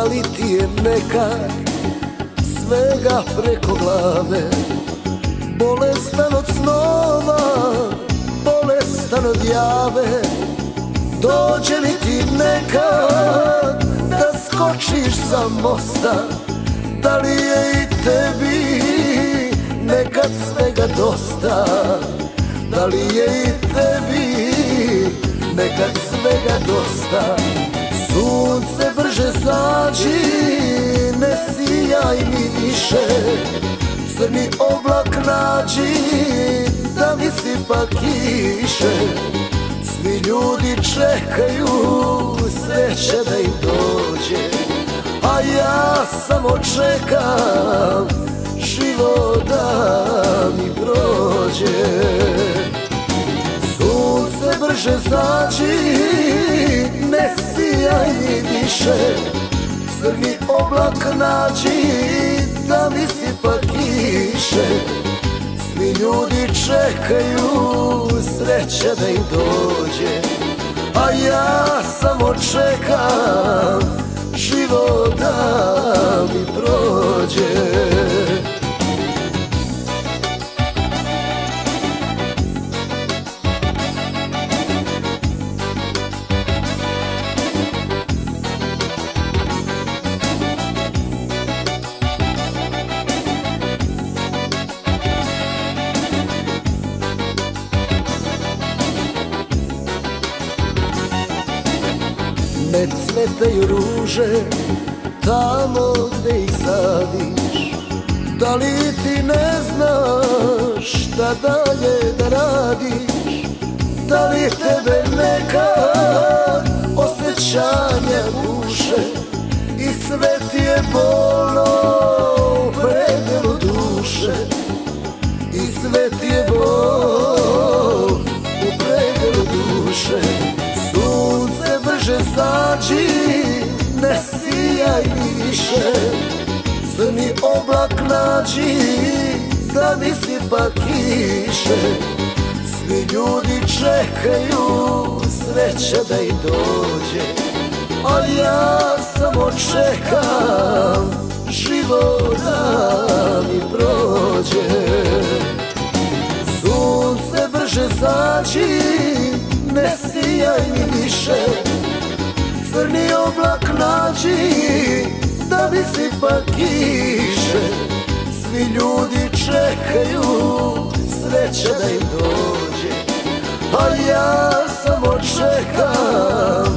Da li ti je nekad svega preko glave, bolestan od snova, bolestan od jave? Dođe li ti nekad da skočiš sa mosta? Da li je i tebi nekad svega dosta? Da li je i tebi nekad svega dosta? Sunce brže zađi, ne sijaj mi više, crni oblak nađi da mi sipa kiše. Svi ljudi čekaju sreće da im dođe, a ja samo čekam život da mi prođe. Sunce brže zađi, ne sijaj mi više, crni oblak nađi da mi sipa kiše. Svi ljudi čekaju sreće da im dođe, a ja samo čekam život da mi prođe. Ne cvetaju ruže tamo gde ih sadiš. Da li ti ne znaš šta dalje da radiš? Da li tebe nekad osjećanja guše i sve ti je bolno u predelu duše? I sve ti je bol u predelu duše. Sunce brže zađi, ne sijaj mi više, crni oblak nađi da mi sipa kiše. Svi ljudi čekaju sreće da im dođe, a ja samo čekam život da mi prođe. Sunce brže zađi, ne sijaj mi više, crni oblak nađi da mi sipa kiše. Svi ljudi čekaju sreće da im dođe, a ja samo čekam